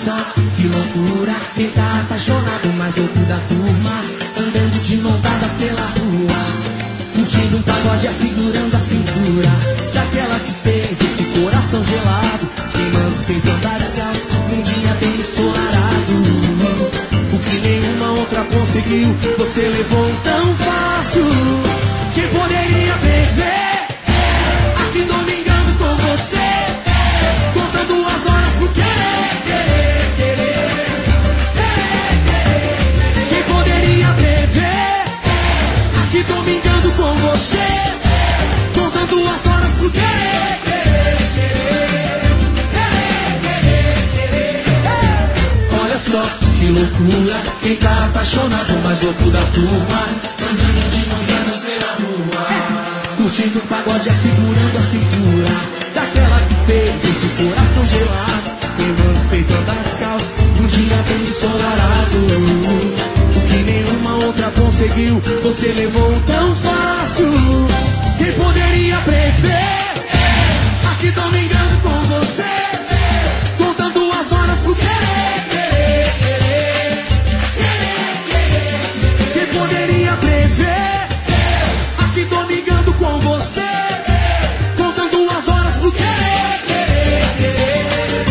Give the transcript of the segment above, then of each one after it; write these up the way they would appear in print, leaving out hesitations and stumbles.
só que loucura, quem tá apaixonado mais louco da turma, andando de mãos dadas pela rua, curtindo um pagode, segurando a cintura daquela que fez esse coração gelado, queimando feito andar descalço num dia bem ensolarado. O que nenhuma outra conseguiu, você levou tão fácil. Quem poderia prever? Aqui domingando com você, contando as horas pro querer, querer, querer, querer, querer. Quem poderia prever? Aqui domingando com você, contando as horas pro querer, querer, querer, querer, querer, querer. Olha só que loucura, quem tá apaixonado mais louco da turma, andando de mãos dadas pela rua, curtindo um pagode, segurando a cintura daquela que fez esse coração gelado, queimando feito andar descalço num dia bem ensolarado. O que nenhuma outra conseguiu, você levou tão fácil. Quem poderia prever? Aqui domingando com você, contando as horas pro querer, querer, querer, querer, querer. Quem poderia prever? Aqui domingando com você, contando as horas pro querer, querer, querer.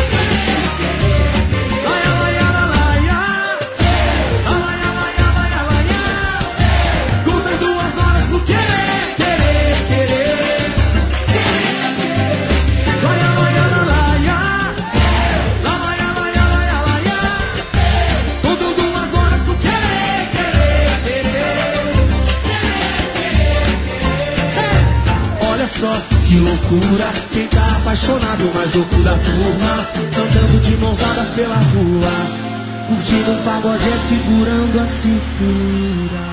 Laia, laia, laia, laia, laia, laia, laia, contando as horas pro querer, querer, querer. Laia, laia, laia, laia, laia, laia, laia, contando as horas pro querer, querer, querer. Olha só que loucura, quem tá apaixonado mais louco da turma, andando de mãos dadas pela rua, curtindo um pagode, segurando a cintura.